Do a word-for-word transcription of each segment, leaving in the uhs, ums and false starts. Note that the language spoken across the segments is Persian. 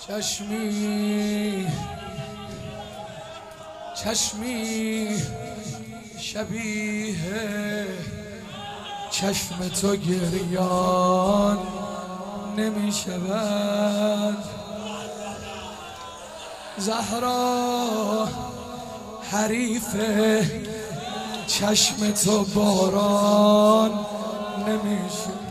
چشمی چشمی شبیه چشم تو گریان نمی شود. زهرا حریف چشم تو باران نمی شود.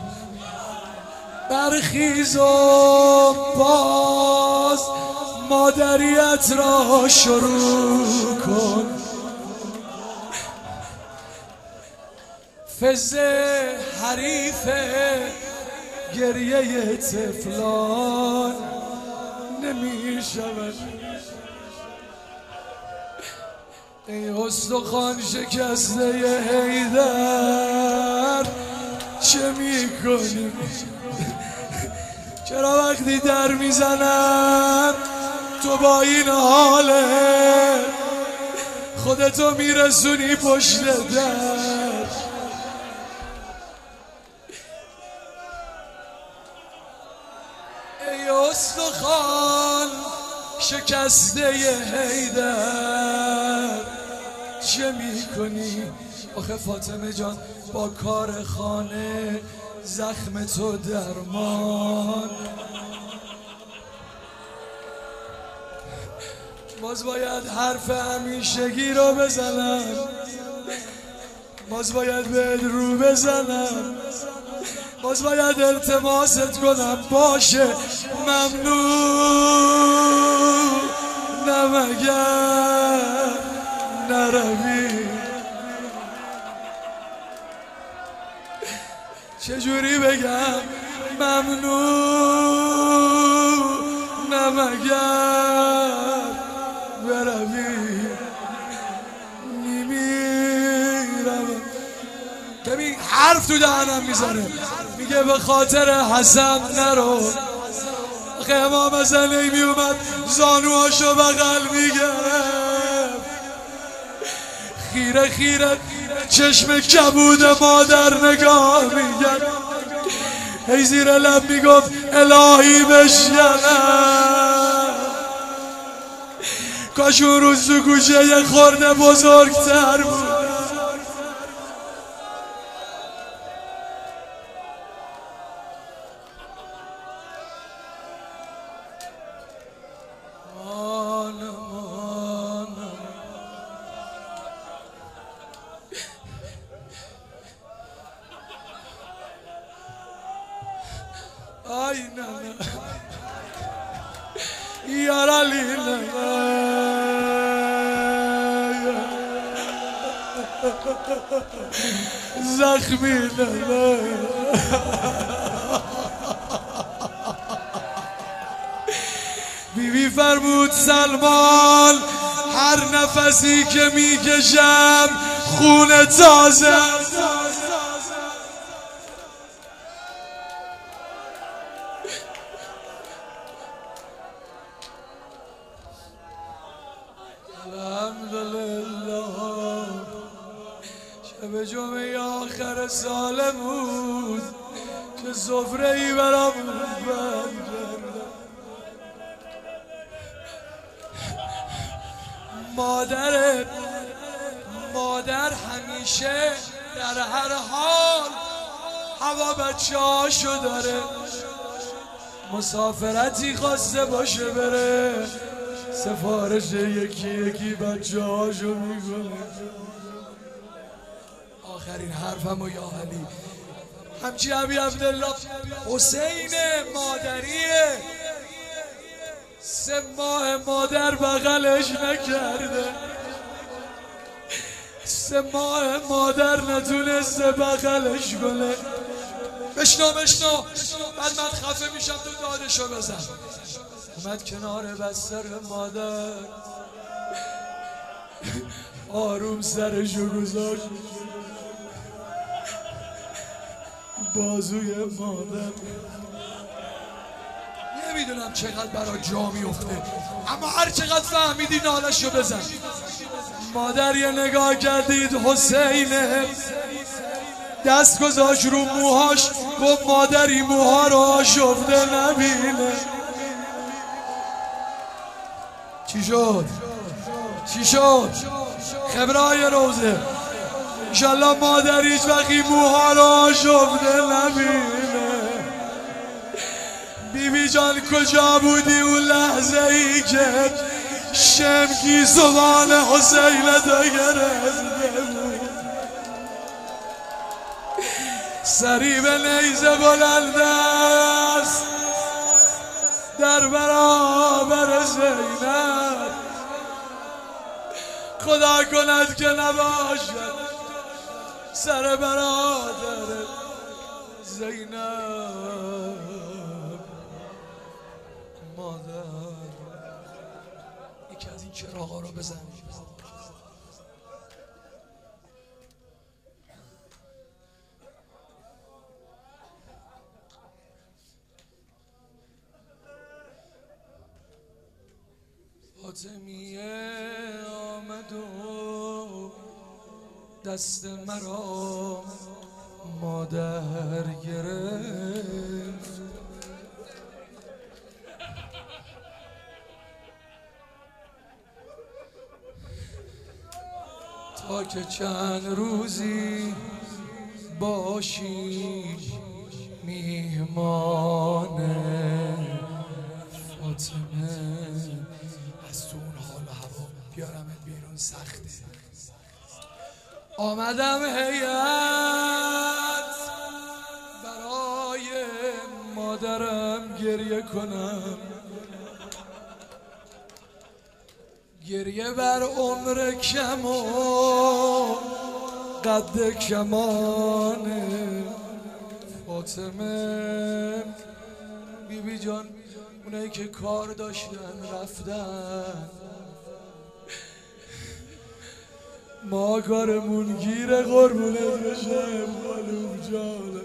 برخیز و باز مادریت را شروع کن. فزه حریف گریه طفلان نمی شود. ای استخوان شکسته حیدر چه می کنی؟ چرا وقتی در میزنم تو با این حاله خودتو میرسونی پشت در؟ ای استخوان شکسته حیدر چه میکنی؟ آخه فاطمه جان با کار خانه زخم تو درمان. باز باید حرف همیشگی رو بزنم، باز باید بهت رو بزنم، باز باید التماست کنم باشه ممنون نمگر نروی. چجوری بگم ممنون نمگر بروی؟ میمیرم. ببین حرف تو دهنم میزنه، میگه به خاطر حسن نرو. آخه امام حسن میومد زانوهاشو بغل میگرفت، خیره خیره چشم کبود مادر نگاه میگرد، هی زیر لب میگفت الهی بشکنم. کاش اون روز تو گوشه یه خورده بزرگتر بود. آی نه یار علی نه زخمی نه بیبی فرمود سلمان هر نفسی که میکشم خون تازه. الحمدلله شب جمعه آخر سال بود که سفره ای برام بند کردم. مادر مادر همیشه در هر حال هوا بچه هاشو داره، مسافرتی خواسته باشه بره سفارش یکی یکی بچه هاشو میکنه. آخرین حرفمو یا علی همچی ابی عبدالله حسین مادریه، سه ماه مادر بغلش نکرده، سه ماه مادر نتونسته بغلش کنه. بشنو بشنو بعد من خفه میشم تو دادشو بزن. اومد کنار بستر مادر آروم سرشو گذاشت بازوی مادر. نمیدونم چقدر برای جا میفته، اما هر چقدر فهمیدی نالشو بزن. مادر یه نگاه کردید حسینه، دست گذاشت رو موهاش، گفت مادری موها رو آشفته نبینه. چی شد؟ چی شد؟ خبرهای روزه انشالله مادر هیچ وقتی موها رو آشفته نبینه. بیبی جان کجا بودی اون لحظه ای که شمکی زبان حسین تا گرفته بود؟ سری به نیزه بلند است در برابر زینب، خدا کند که نباشد سر برادر زینب. مادر یکی از این چراغا رو بزن. فاطمیه آمد و دست مرا مادر گرفت، تا که چند روزی باشی میهمان فاطمه. از تو اون حال و هوا بیارمت بیرون سخته. آمدم هیئت برای مادرم گریه کنم، گریه بر عمر کم و قد کمان فاطمه. بیبی جان اونایی که کار داشتن رفتن، ما کارمون گیره قربونت بشم خانوم جانم.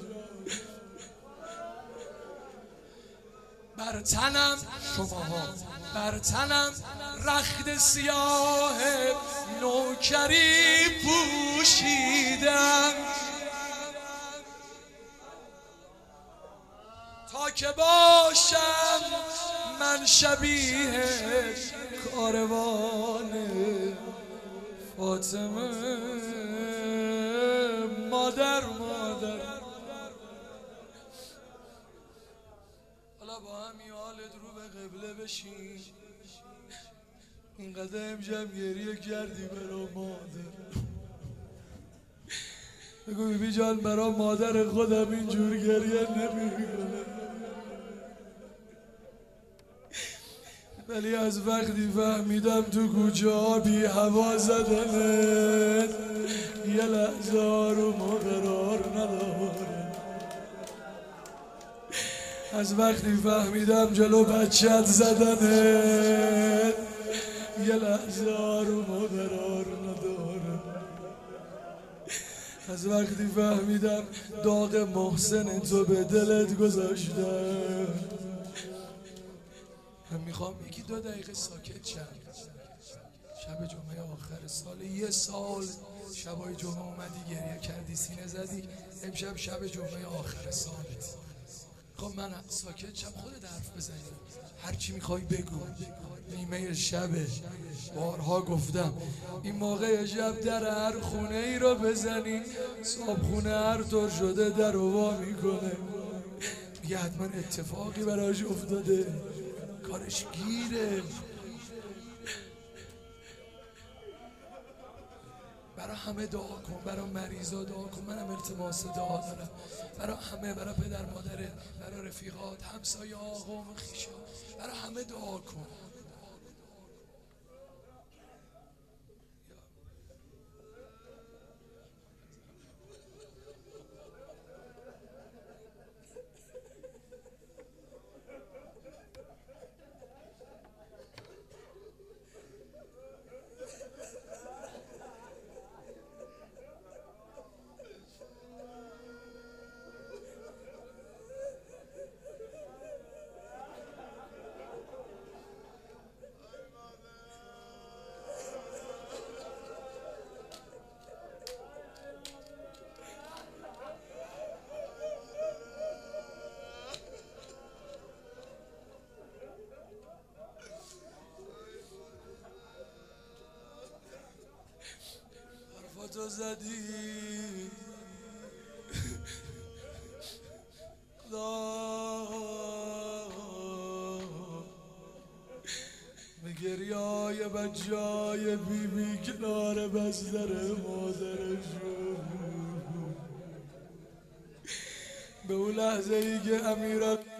بر تنم شماها بر تنم رخت سیاه نوکری پوشیدم، تا که باشم من شبیه کاروان فاطمه. مادر مادر حالا با همی حالت رو به قبله بشین. اینقدر امشب گریه کردی برا مادر، بگو بیبی جان برا مادر خودم اینجور گریه نمیکنه، ولی از وقتی فهمیدم تو کوچه ها بی هوا زدنت یه لحظه آروم و قرار نداره. از وقتی فهمیدم جلو بچت زدنت یه لحظه آروم و قرار نداره. از وقتی فهمیدم داغ محسن تو به دلت گذاشتم. من میخوام یکی دو دقیقه ساکت شم. شب جمعه آخر سال، یه سال شبای جمعه اومدی گریه کردی سینه زدی، امشب شب جمعه آخر سالت. خب من ساکت شم، خودت حرف بزنی، هر چی میخوای بگو. نیمه شبه، بارها گفتم این موقع شب در هر خونه ای رو بزنی صاحب خونه هر طور شده در رو وا میکنه، میگه حتما اتفاقی براش افتاده، کارش گیره. برای همه دعا کن، برای مریضا دعا کن. منم التماس دعا دارم برای همه، برای پدر مادرت، برای رفیقات، همسایه ها، قوم خویشا، برای همه دعا کن. تو زدی به گریای بچه‌های بی بی کنار بستر مادرشون، به اون لحظه ای که امیرم